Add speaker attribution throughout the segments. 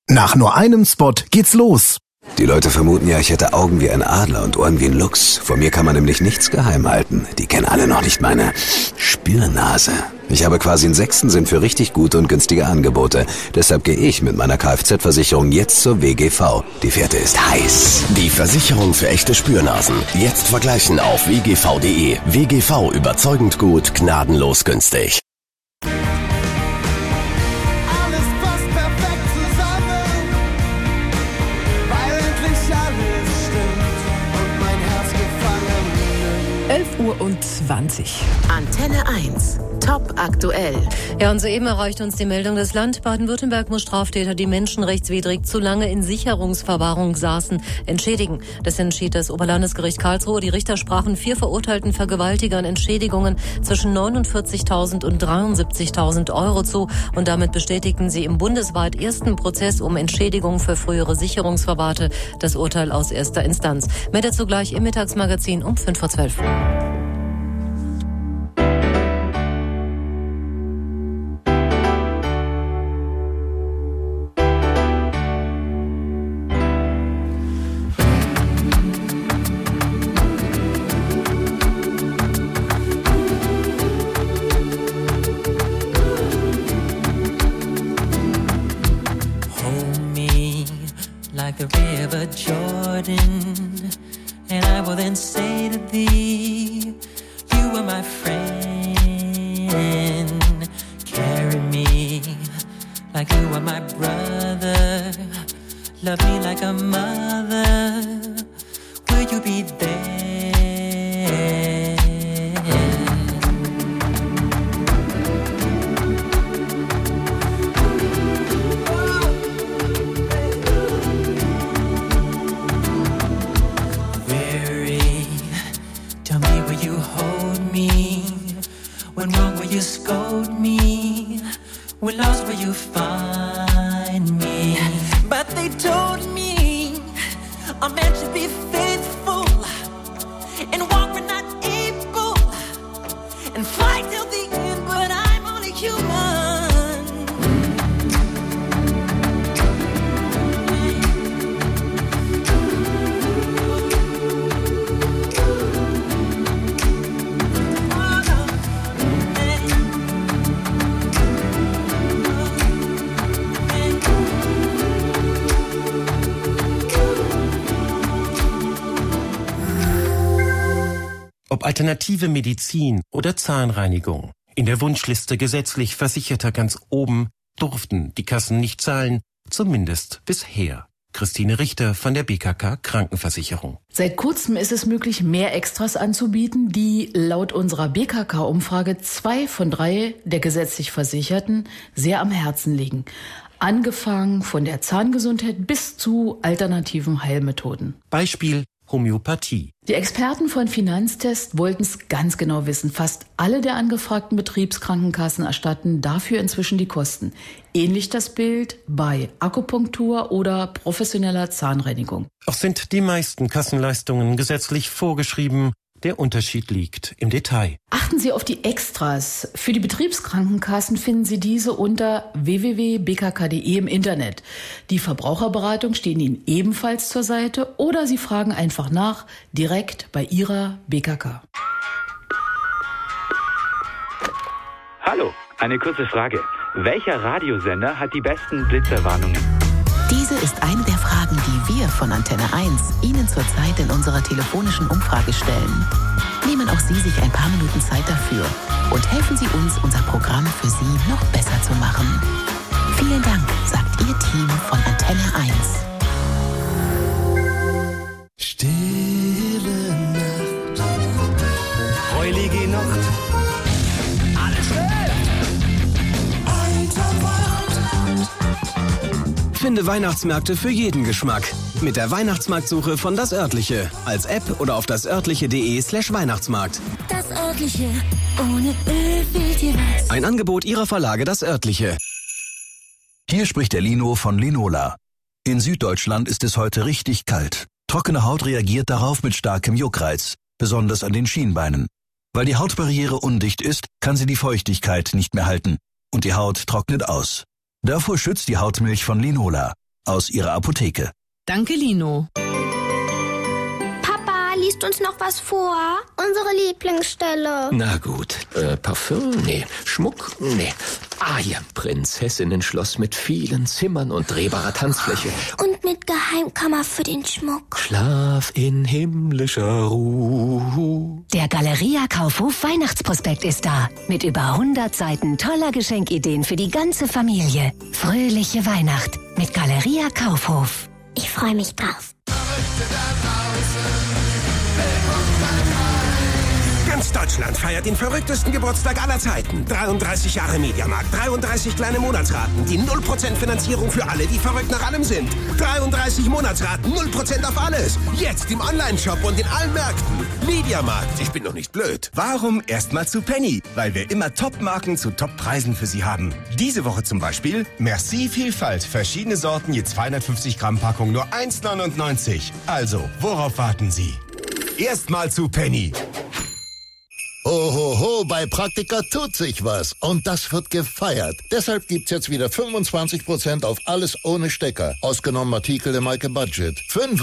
Speaker 1: Nach nur einem Spot geht's los.
Speaker 2: Die Leute vermuten ja, ich hätte Augen wie ein Adler und Ohren wie ein Luchs. Vor mir kann man nämlich nichts geheim halten. Die kennen alle noch nicht meine Spürnase. Ich habe quasi einen sechsten Sinn für richtig gute und günstige Angebote. Deshalb gehe ich mit meiner Kfz-Versicherung jetzt zur WGV. Die Fährte ist heiß.
Speaker 3: Die Versicherung für echte Spürnasen. Jetzt vergleichen auf wgv.de. WGV, überzeugend gut, gnadenlos günstig.
Speaker 4: Und 20.
Speaker 5: Antenne 1. Top aktuell.
Speaker 6: Ja, und soeben erreicht uns die Meldung, das Land Baden-Württemberg muss Straftäter, die menschenrechtswidrig zu lange in Sicherungsverwahrung saßen, entschädigen. Das entschied das Oberlandesgericht Karlsruhe. Die Richter sprachen 4 verurteilten Vergewaltigern Entschädigungen zwischen 49.000 und 73.000 Euro zu. Und damit bestätigten sie im bundesweit ersten Prozess um Entschädigung für frühere Sicherungsverwahrte das Urteil aus erster Instanz. Mehr dazu gleich im Mittagsmagazin um 5:12 Uhr.
Speaker 7: like the river Jordan, and I will then say to thee, you are my friend. Carry me like you are my brother. Love me like a mother. Will you be there? When wrong, will you scold me? When lost, will you find me? But they told me a man should be faithful and walk when not able and fight till the end, but I'm only human.
Speaker 8: Ob alternative Medizin oder Zahnreinigung. In der Wunschliste gesetzlich Versicherter ganz oben durften die Kassen nicht zahlen, zumindest bisher. Christine Richter von der BKK Krankenversicherung.
Speaker 4: Seit kurzem ist es möglich, mehr Extras anzubieten, die laut unserer BKK-Umfrage 2 von 3 der gesetzlich Versicherten sehr am Herzen liegen. Angefangen von der Zahngesundheit bis zu alternativen Heilmethoden.
Speaker 8: Beispiel Homöopathie.
Speaker 4: Die Experten von Finanztest wollten es ganz genau wissen. Fast alle der angefragten Betriebskrankenkassen erstatten dafür inzwischen die Kosten. Ähnlich das Bild bei Akupunktur oder professioneller Zahnreinigung.
Speaker 8: Auch sind die meisten Kassenleistungen gesetzlich vorgeschrieben. Der Unterschied liegt im Detail.
Speaker 4: Achten Sie auf die Extras. Für die Betriebskrankenkassen finden Sie diese unter www.bkk.de im Internet. Die Verbraucherberatung stehen Ihnen ebenfalls zur Seite oder Sie fragen einfach nach, direkt bei Ihrer BKK.
Speaker 9: Hallo, eine kurze Frage. Welcher Radiosender hat die besten Blitzerwarnungen?
Speaker 5: Diese ist eine der Fragen, die wir von Antenne 1 Ihnen zurzeit in unserer telefonischen Umfrage stellen. Nehmen auch Sie sich ein paar Minuten Zeit dafür und helfen Sie uns, unser Programm für Sie noch besser zu machen. Vielen Dank, sagt Ihr Team von Antenne 1.
Speaker 10: Stille Nacht, heulige Nacht, alles schläft, Alter wacht.
Speaker 11: Finde Weihnachtsmärkte für jeden Geschmack. Mit der Weihnachtsmarktsuche von Das Örtliche. Als App oder auf dasörtliche.de/Weihnachtsmarkt.
Speaker 10: Das Örtliche, ohne Öl fehlt dir was.
Speaker 11: Ein Angebot Ihrer Verlage Das Örtliche.
Speaker 12: Hier spricht der Lino von Linola. In Süddeutschland ist es heute richtig kalt. Trockene Haut reagiert darauf mit starkem Juckreiz, besonders an den Schienbeinen. Weil die Hautbarriere undicht ist, kann sie die Feuchtigkeit nicht mehr halten und die Haut trocknet aus. Davor schützt die Hautmilch von Linola. aus Ihrer Apotheke.
Speaker 5: Danke, Lino.
Speaker 10: Papa, liest uns noch was vor? Unsere Lieblingsstelle.
Speaker 13: Na gut, Parfüm? Nee. Schmuck? Nee. Ah, hier, Prinzessinnen-Schloss mit vielen Zimmern und drehbarer Tanzfläche.
Speaker 10: Und mit Geheimkammer für den Schmuck.
Speaker 13: Schlaf in himmlischer Ruhe.
Speaker 14: Der Galeria Kaufhof Weihnachtsprospekt ist da. Mit über 100 Seiten toller Geschenkideen für die ganze Familie. Fröhliche Weihnacht mit Galeria Kaufhof.
Speaker 10: Ich freue mich drauf.
Speaker 15: Ganz Deutschland feiert den verrücktesten Geburtstag aller Zeiten. 33 Jahre Mediamarkt, 33 kleine Monatsraten, die 0% Finanzierung für alle, die verrückt nach allem sind. 33 Monatsraten, 0% auf alles. Jetzt im Onlineshop und in allen Märkten. Mediamarkt, ich bin doch nicht blöd.
Speaker 16: Warum erstmal zu Penny? Weil wir immer Top-Marken zu Top-Preisen für Sie haben. Diese Woche zum Beispiel Merci Vielfalt. Verschiedene Sorten, je 250 Gramm Packung, nur 1,99. Also, worauf warten Sie? Erstmal zu Penny.
Speaker 17: Ho, ho, ho, bei Praktika tut sich was. Und das wird gefeiert. Deshalb gibt's jetzt wieder 25% auf alles ohne Stecker. Ausgenommen Artikel der Maike Budget.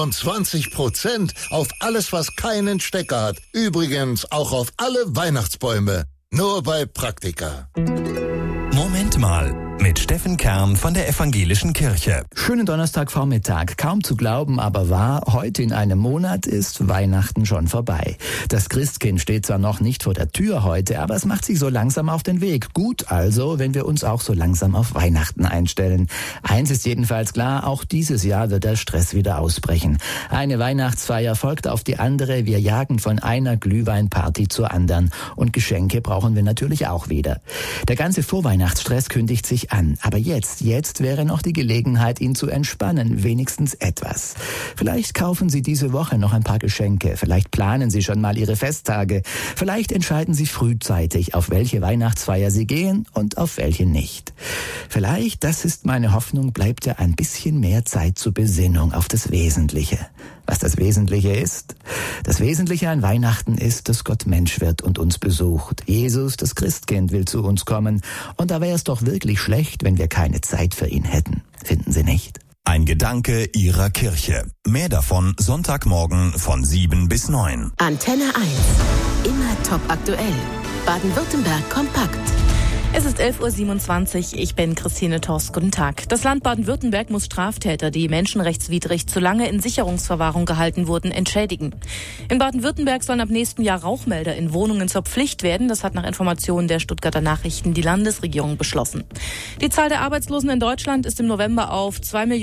Speaker 17: 25% auf alles, was keinen Stecker hat. Übrigens auch auf alle Weihnachtsbäume. Nur bei Praktika.
Speaker 18: Moment mal. Mit Steffen Kern von der Evangelischen Kirche.
Speaker 19: Schönen Donnerstagvormittag. Kaum zu glauben, aber wahr. Heute in einem Monat ist Weihnachten schon vorbei. Das Christkind steht zwar noch nicht vor der Tür heute, aber es macht sich so langsam auf den Weg. Gut also, wenn wir uns auch so langsam auf Weihnachten einstellen. Eins ist jedenfalls klar, auch dieses Jahr wird der Stress wieder ausbrechen. Eine Weihnachtsfeier folgt auf die andere. Wir jagen von einer Glühweinparty zur anderen. Und Geschenke brauchen wir natürlich auch wieder. Der ganze Vorweihnachtsstress kündigt sich an. Aber jetzt wäre noch die Gelegenheit, ihn zu entspannen, wenigstens etwas. Vielleicht kaufen Sie diese Woche noch ein paar Geschenke, vielleicht planen Sie schon mal Ihre Festtage, vielleicht entscheiden Sie frühzeitig, auf welche Weihnachtsfeier Sie gehen und auf welche nicht. Vielleicht, das ist meine Hoffnung, bleibt ja ein bisschen mehr Zeit zur Besinnung auf das Wesentliche. Was das Wesentliche ist? Das Wesentliche an Weihnachten ist, dass Gott Mensch wird und uns besucht. Jesus, das Christkind, will zu uns kommen. Und da wäre es doch wirklich schlecht, wenn wir keine Zeit für ihn hätten. Finden Sie nicht?
Speaker 18: Ein Gedanke Ihrer Kirche. Mehr davon Sonntagmorgen von 7 bis 9.
Speaker 5: Antenne 1. Immer top aktuell. Baden-Württemberg kompakt.
Speaker 20: Es ist 11.27 Uhr, ich bin Christine Torst, guten Tag. Das Land Baden-Württemberg muss Straftäter, die menschenrechtswidrig zu lange in Sicherungsverwahrung gehalten wurden, entschädigen. In Baden-Württemberg sollen ab nächsten Jahr Rauchmelder in Wohnungen zur Pflicht werden. Das hat nach Informationen der Stuttgarter Nachrichten die Landesregierung beschlossen. Die Zahl der Arbeitslosen in Deutschland ist im November auf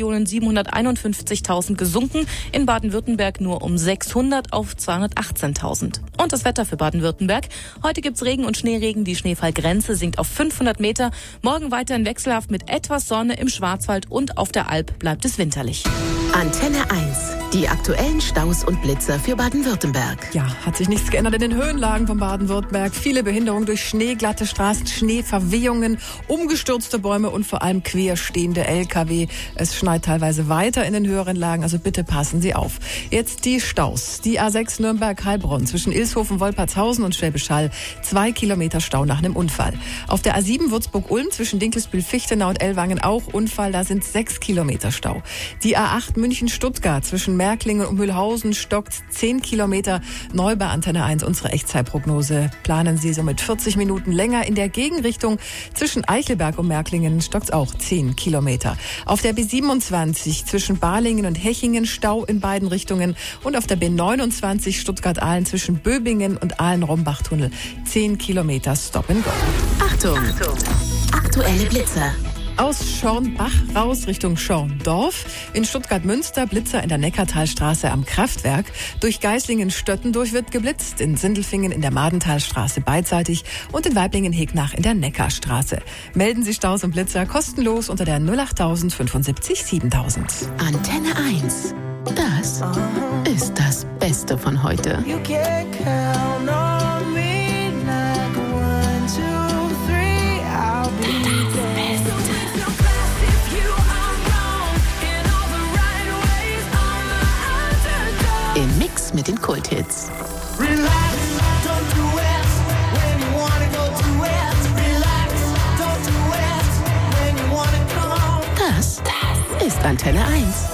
Speaker 20: 2.751.000 gesunken, in Baden-Württemberg nur um 600 auf 218.000. Und das Wetter für Baden-Württemberg. Heute gibt's Regen und Schneeregen, die Schneefallgrenze sinkt auf 500 Meter. Morgen weiterhin wechselhaft mit etwas Sonne im Schwarzwald und auf der Alp bleibt es winterlich.
Speaker 5: Antenne 1. Die aktuellen Staus und Blitzer für Baden-Württemberg.
Speaker 21: Ja, hat sich nichts geändert in den Höhenlagen von Baden-Württemberg. Viele Behinderungen durch Schnee, glatte Straßen, Schneeverwehungen, umgestürzte Bäume und vor allem querstehende LKW. Es schneit teilweise weiter in den höheren Lagen, also bitte passen Sie auf. Jetzt die Staus. Die A6 Nürnberg-Heilbronn zwischen Ilshofen, Wolpertshausen und Schwäbisch Hall. 2 Kilometer Stau nach einem Unfall. Auf der A7 Würzburg-Ulm zwischen Dinkelsbühl, Fichtenau und Ellwangen auch Unfall, da sind 6 Kilometer Stau. Die A8 München-Stuttgart zwischen Märklingen und Mühlhausen stockt 10 Kilometer. Neu bei Antenne 1 unsere Echtzeitprognose. Planen Sie somit 40 Minuten länger. In der Gegenrichtung zwischen Eichelberg und Märklingen stockt auch 10 Kilometer. Auf der B27 zwischen Balingen und Hechingen Stau in beiden Richtungen. Und auf der B29 Stuttgart-Ahlen zwischen Böbingen und Ahlen-Rombach-Tunnel 10 Kilometer Stop and Go.
Speaker 5: Achtung! Aktuelle Blitzer.
Speaker 21: Aus Schornbach raus Richtung Schorndorf. In Stuttgart-Münster Blitzer in der Neckartalstraße am Kraftwerk. Durch Geislingen-Stöttendurch wird geblitzt. In Sindelfingen in der Madentalstraße beidseitig. Und in Weiblingen-Hegnach in der Neckarstraße. Melden Sie Staus und Blitzer kostenlos unter der 08000 75 7000.
Speaker 5: Antenne 1. Das ist das Beste von heute.
Speaker 7: You can count on me like 1, 2, 3, I'll be there.
Speaker 5: Im Mix mit den Kulthits.
Speaker 7: Relax, don't do it when you wanna go to it. Relax, don't do it when you wanna come.
Speaker 5: Das ist Antenne 1.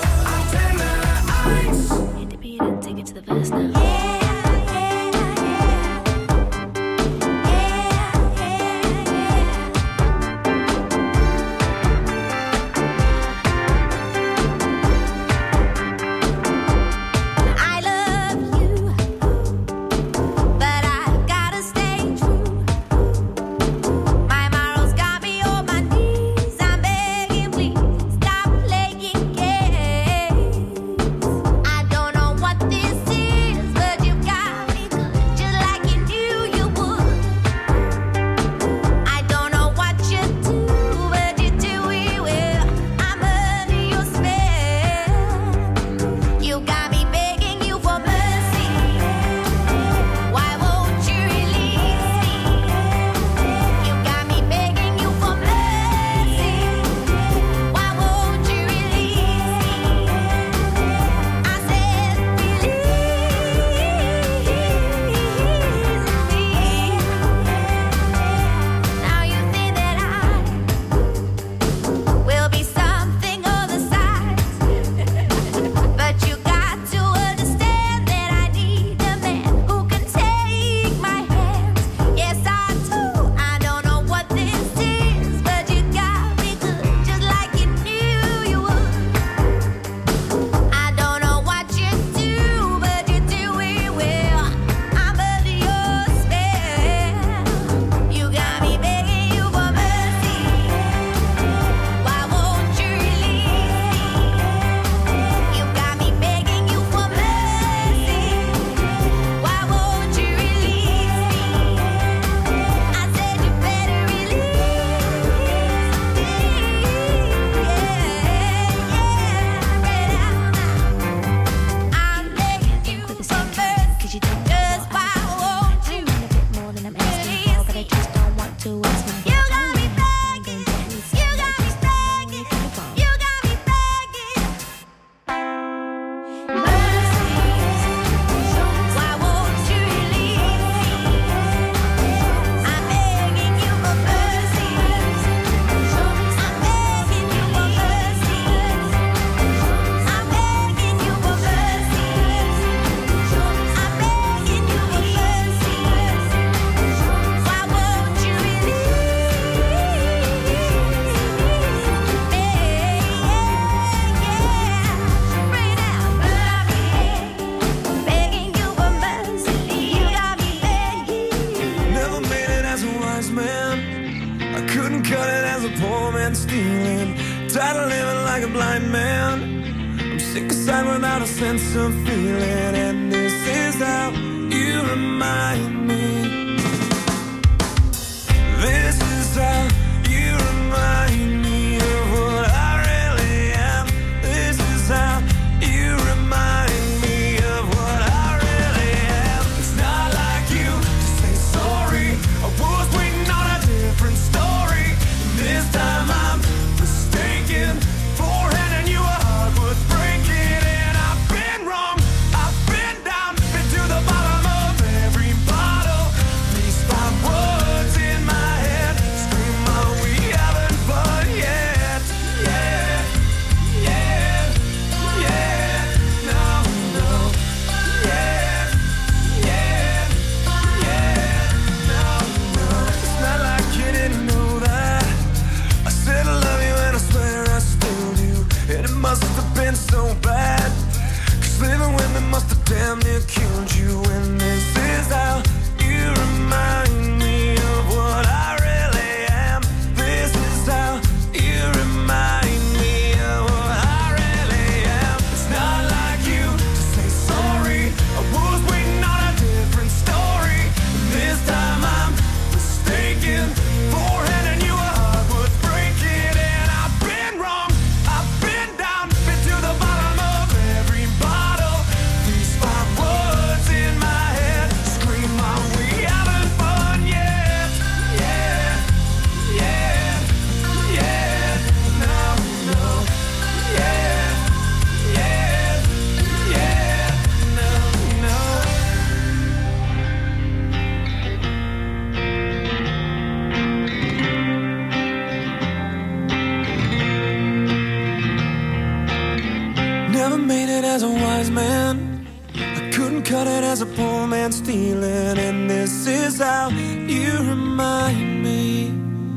Speaker 7: Never made it as a wise man. I couldn't cut it as a poor man stealing. And this is how you remind me.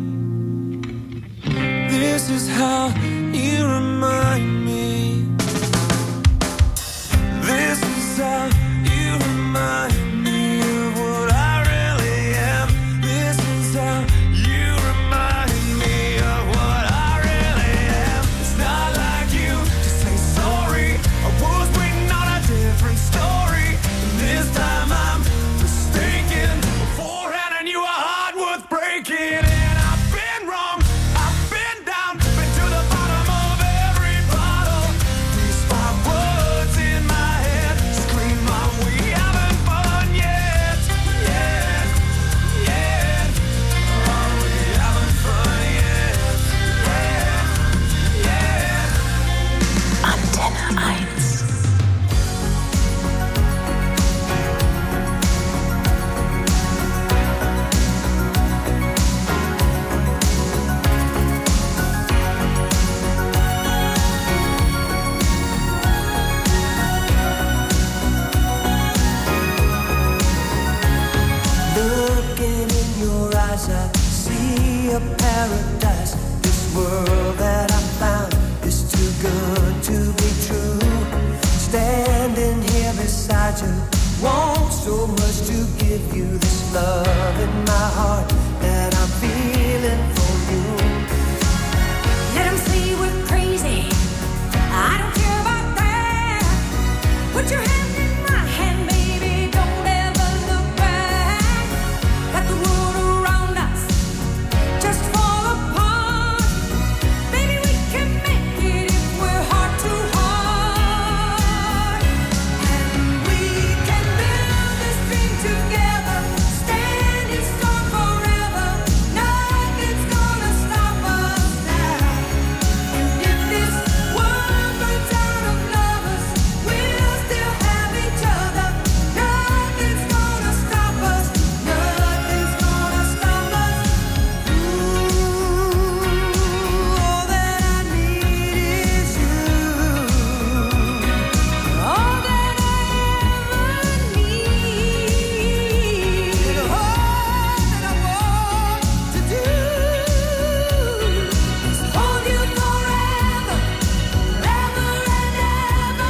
Speaker 7: This is how you remind me. This is how you remind me of what I really am. This is how you remind me of what I really am. It's not like you to say sorry. I was waiting on a different story. And this time I'm mistaken. Beforehand I knew a heart worth breaking. And I've been wrong. I've been down. Been to the bottom of every bottle. These 5 words in my head scream, Mom, we haven't fun yet. Yet. Yet. Oh, we haven't fun yet. Yet. Yet.
Speaker 5: Antenne 1.
Speaker 7: Looking in your eyes, I see a paradise. This world that I found is too good to be true. Standing here beside you, want so much to give you this love in my heart that I'm feeling for you.
Speaker 10: Let 'em say we're crazy. I don't care about that. Put your hand in my hand, baby. Don't ever look back. Let the world around us just fall apart. Baby, we can make it if we're heart to heart. And we can build this dream together. Standing strong forever. Nothing's gonna stop us now. And if this world runs out of lovers, we'll still have each other. Nothing's gonna stop us. Nothing's gonna stop us. Ooh, all that I need is you. All that I ever need. And all that I want to do is hold you forever, forever and ever.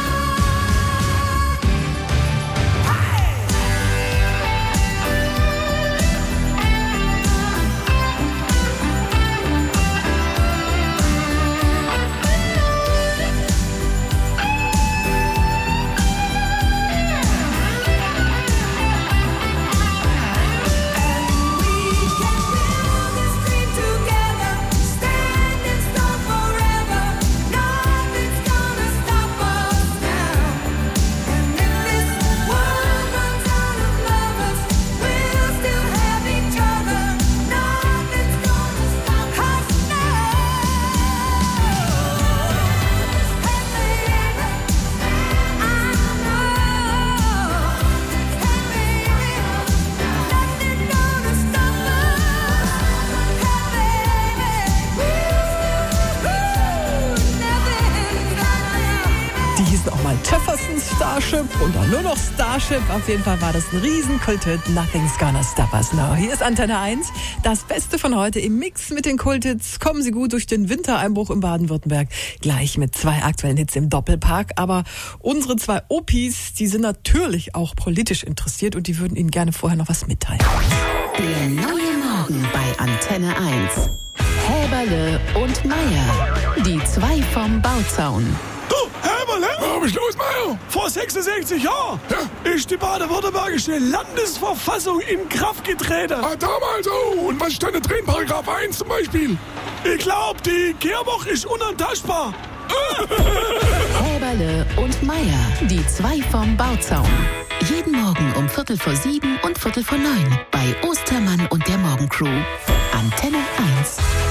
Speaker 21: Die hießen auch mal Jefferson Starship und dann nur noch Starship. Auf jeden Fall war das ein Riesenkulthit. Nothing's gonna stop us now. Hier ist Antenne 1. Das Beste von heute im Mix mit den Kulthits. Kommen Sie gut durch den Wintereinbruch in Baden-Württemberg. Gleich mit 2 aktuellen Hits im Doppelpack. Aber unsere 2 Opis, die sind natürlich auch politisch interessiert und die würden Ihnen gerne vorher noch was mitteilen.
Speaker 5: Der neue Morgen bei Antenne 1. Häberle und Meier. Die 2 vom Bauzaun.
Speaker 1: Du, Häberle? Was ist los, Meier? Vor 66 Jahren ist die baden-württembergische Landesverfassung in Kraft getreten.
Speaker 22: Ah, damals, oh. Und was stand da drin? Paragraph 1 zum Beispiel?
Speaker 1: Ich glaub, die Kehrwoche ist unantastbar.
Speaker 5: Häberle und Meier. Die 2 vom Bauzaun. Jeden Morgen um 6:45 und 8:45 bei Ostermann und der Morgencrew. Antenne 1.